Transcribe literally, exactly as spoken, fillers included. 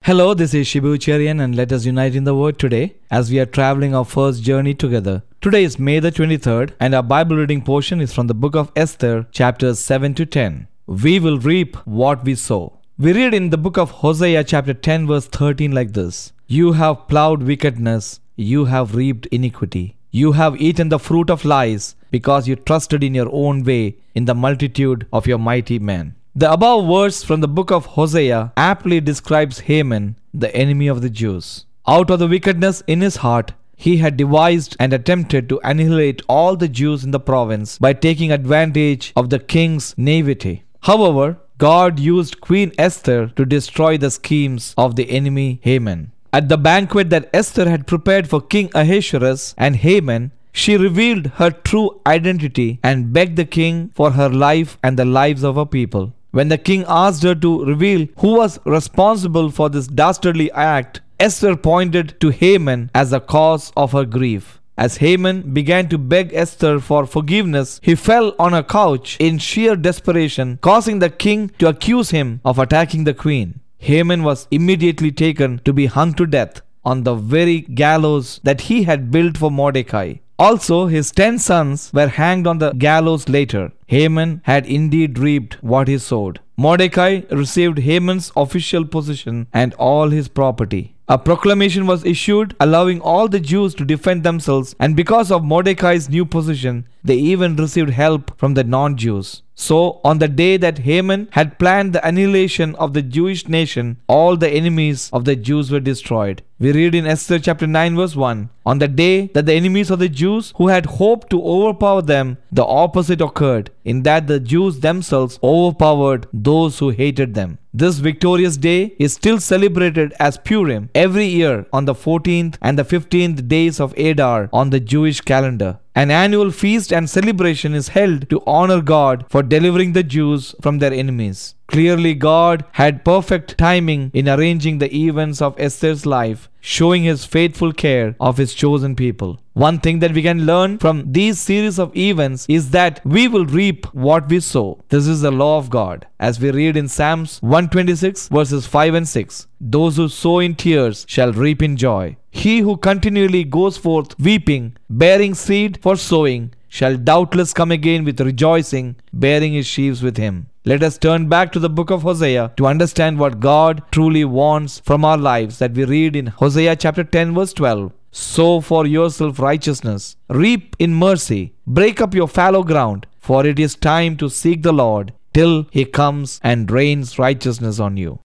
Hello, this is Shibu Cherian and let us unite in the Word today as we are traveling our first journey together. Today is May the twenty-third and our Bible reading portion is from the book of Esther, chapters seven to ten. We will reap what we sow. We read in the book of Hosea chapter ten verse thirteen like this. You have plowed wickedness, you have reaped iniquity. You have eaten the fruit of lies because you trusted in your own way in the multitude of your mighty men. The above verse from the book of Hosea aptly describes Haman, the enemy of the Jews. Out of the wickedness in his heart, he had devised and attempted to annihilate all the Jews in the province by taking advantage of the king's naivety. However, God used Queen Esther to destroy the schemes of the enemy Haman. At the banquet that Esther had prepared for King Ahasuerus and Haman, she revealed her true identity and begged the king for her life and the lives of her people. When the king asked her to reveal who was responsible for this dastardly act, Esther pointed to Haman as the cause of her grief. As Haman began to beg Esther for forgiveness, he fell on a couch in sheer desperation, causing the king to accuse him of attacking the queen. Haman was immediately taken to be hung to death on the very gallows that he had built for Mordecai. Also, his ten sons were hanged on the gallows later. Haman had indeed reaped what he sowed. Mordecai received Haman's official position and all his property. A proclamation was issued allowing all the Jews to defend themselves, and because of Mordecai's new position, they even received help from the non-Jews. So, on the day that Haman had planned the annihilation of the Jewish nation, all the enemies of the Jews were destroyed. We read in Esther chapter nine verse one, on the day that the enemies of the Jews who had hoped to overpower them, the opposite occurred, in that the Jews themselves overpowered those who hated them. This victorious day is still celebrated as Purim every year on the fourteenth and the fifteenth days of Adar on the Jewish calendar. An annual feast and celebration is held to honor God for delivering the Jews from their enemies. Clearly, God had perfect timing in arranging the events of Esther's life, showing his faithful care of his chosen people. One thing that we can learn from these series of events is that we will reap what we sow. This is the law of God. As we read in Psalms one twenty-six verses five and six, those who sow in tears shall reap in joy. He who continually goes forth weeping, bearing seed for sowing, shall doubtless come again with rejoicing, bearing his sheaves with him. Let us turn back to the book of Hosea to understand what God truly wants from our lives, that we read in Hosea chapter ten verse twelve. Sow for yourself righteousness, reap in mercy, break up your fallow ground, for it is time to seek the Lord till he comes and rains righteousness on you.